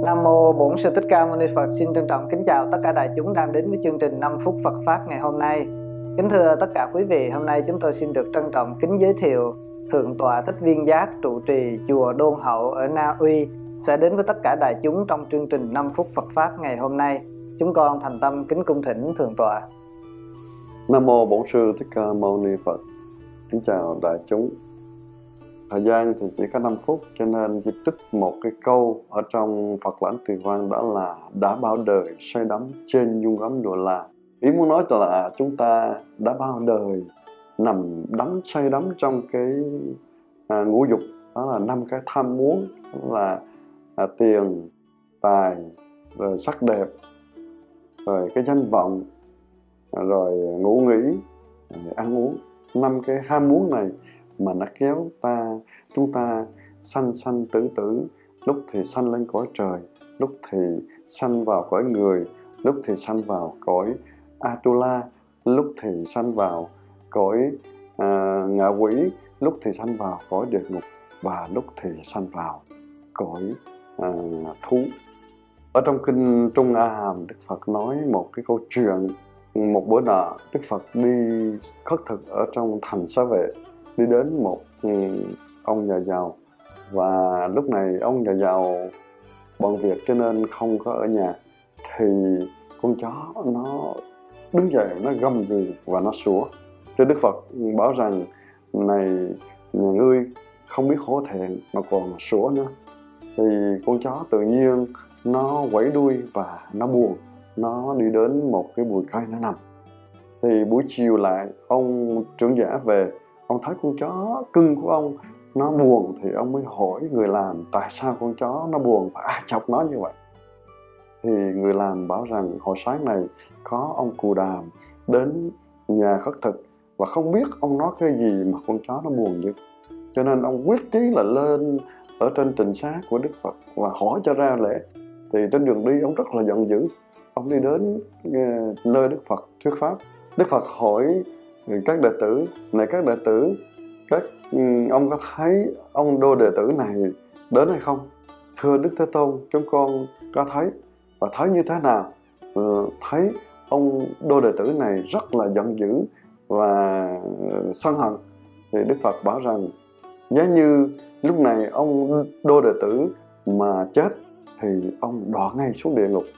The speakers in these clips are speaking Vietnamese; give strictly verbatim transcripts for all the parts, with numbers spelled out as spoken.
Nam mô Bổn Sư Thích Ca Mâu Ni Phật. Xin trân trọng kính chào tất cả đại chúng đang đến với chương trình năm phút Phật Pháp ngày hôm nay. Kính thưa tất cả quý vị, hôm nay chúng tôi xin được trân trọng kính giới thiệu Thượng tọa Thích Viên Giác trụ trì chùa Đôn Hậu ở Na Uy sẽ đến với tất cả đại chúng trong chương trình năm phút Phật Pháp ngày hôm nay. Chúng con thành tâm kính cung thỉnh Thượng tọa. Nam mô Bổn Sư Thích Ca Mâu Ni Phật. Kính chào đại chúng. Thời gian thì chỉ có năm phút, cho nên chỉ trích một cái câu ở trong Phật Lãng Từ Văn, đó là đã bao đời say đắm trên dung ấm độ là. Ý muốn nói là chúng ta đã bao đời nằm đắm say đắm trong cái à, ngũ dục, đó là năm cái tham muốn, đó là à, tiền, tài, rồi sắc đẹp, rồi cái danh vọng, rồi ngủ nghỉ, rồi ăn uống. Năm cái ham muốn này mà nó kéo ta, chúng ta sanh sanh tử tử, lúc thì sanh lên cõi trời, lúc thì sanh vào cõi người, lúc thì sanh vào cõi Atula, lúc thì sanh vào cõi à, ngạ quỷ, lúc thì sanh vào cõi địa ngục, và lúc thì sanh vào cõi à, thú. Ở trong kinh Trung A Hàm, Đức Phật nói một cái câu chuyện. Một bữa nọ, Đức Phật đi khất thực ở trong thành Xá Vệ, đi đến một ông nhà giàu, và lúc này ông nhà giàu bận việc cho nên không có ở nhà. Thì con chó nó đứng dậy, nó gầm gừ và nó sủa. Cho Đức Phật bảo rằng, này nhà ngươi không biết hổ thẹn mà còn sủa nữa. Thì con chó tự nhiên nó quẩy đuôi và nó buồn, nó đi đến một cái bụi cây nó nằm. Thì buổi chiều lại, ông trưởng giả về, ông thấy con chó cưng của ông nó buồn, thì ông mới hỏi người làm tại sao con chó nó buồn và ai chọc nó như vậy. Thì người làm bảo rằng hồi sáng này có ông Cù Đàm đến nhà khất thực và không biết ông nói cái gì mà con chó nó buồn dữ. Cho nên ông quyết chí là lên ở trên trình xá của Đức Phật và hỏi cho ra lẽ. Thì trên đường đi ông rất là giận dữ. Ông đi đến nơi Đức Phật thuyết pháp. Đức Phật hỏi các đệ tử, này các đệ tử, các ông có thấy ông đô đệ tử này đến hay không? Thưa Đức Thế Tôn, chúng con có thấy. Và thấy như thế nào? Ừ, thấy ông đô đệ tử này rất là giận dữ và sân hận. Thì Đức Phật bảo rằng, nếu như lúc này ông đô đệ tử mà chết thì ông đọa ngay xuống địa ngục.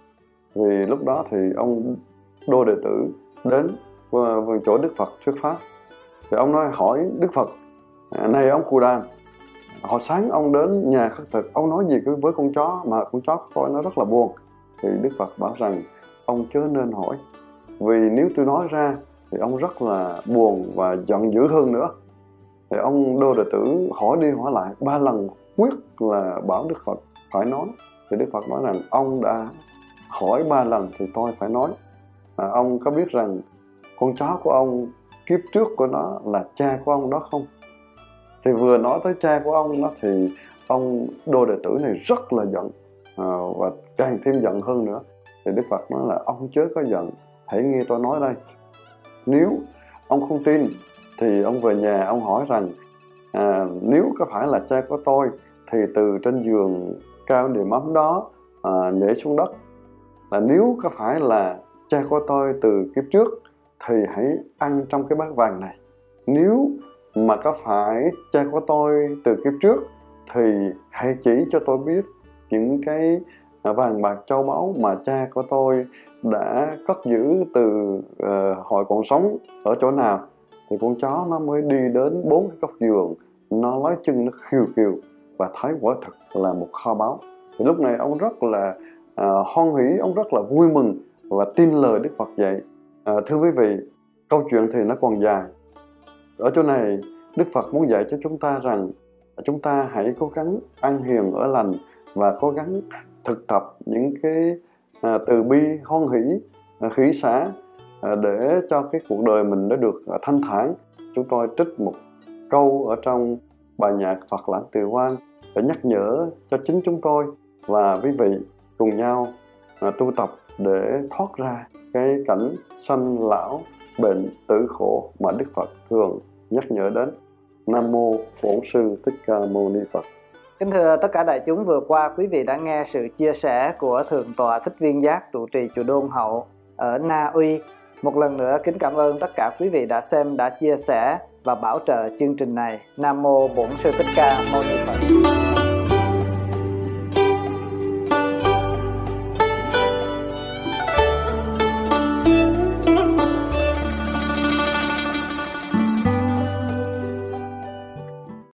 Vì lúc đó thì ông đô đệ tử đến với chỗ Đức Phật thuyết pháp. Thì ông nói hỏi Đức Phật, này ông Cù Đàm, hồi sáng ông đến nhà khất thực, ông nói gì với con chó mà con chó của tôi nó rất là buồn. Thì Đức Phật bảo rằng, ông chớ nên hỏi, vì nếu tôi nói ra thì ông rất là buồn và giận dữ hơn nữa. Thì ông đô đệ tử hỏi đi hỏi lại ba lần, quyết là bảo Đức Phật phải nói. Thì Đức Phật nói rằng, ông đã hỏi ba lần thì tôi phải nói. À, ông có biết rằng con chó của ông kiếp trước của nó là cha của ông đó không? Thì vừa nói tới cha của ông đó thì ông đô đệ tử này rất là giận, à, và càng thêm giận hơn nữa. Thì Đức Phật nói là ông chớ có giận, hãy nghe tôi nói đây. Nếu ông không tin thì ông về nhà ông hỏi rằng, à, nếu có phải là cha của tôi thì từ trên giường cao điểm ấm đó à, nhảy xuống đất. Là nếu có phải là cha của tôi từ kiếp trước thì hãy ăn trong cái bát vàng này. Nếu mà có phải cha của tôi từ kiếp trước thì hãy chỉ cho tôi biết những cái vàng bạc châu báu mà cha của tôi đã cất giữ từ uh, hồi còn sống ở chỗ nào. Thì con chó nó mới đi đến bốn cái góc giường, nó lấy chân nó khiêu khiêu và thấy quả thực là một kho báu. Thì lúc này ông rất là uh, hoan hỉ, ông rất là vui mừng và tin lời Đức Phật dạy. Uh, thưa quý vị, câu chuyện thì nó còn dài. Ở chỗ này Đức Phật muốn dạy cho chúng ta rằng chúng ta hãy cố gắng ăn hiền ở lành và cố gắng thực tập những cái à, từ bi, hoan hỷ, à, khỉ xả à, để cho cái cuộc đời mình nó được à, thanh thản. Chúng tôi trích một câu ở trong bài nhạc Phật Lãng Từ Quan để nhắc nhở cho chính chúng tôi và quý vị cùng nhau à, tu tập để thoát ra cái cảnh sanh lão bệnh tử khổ mà Đức Phật thường nhắc nhở đến. Nam mô Bổn Sư Thích Ca Mâu Ni Phật. Kính thưa tất cả đại chúng, vừa qua quý vị đã nghe sự chia sẻ của Thượng tọa Thích Viên Giác, trụ trì chùa Đôn Hậu ở Na Uy. Một lần nữa kính cảm ơn tất cả quý vị đã xem, đã chia sẻ và bảo trợ chương trình này. Nam mô Bổn Sư Thích Ca Mâu Ni Phật.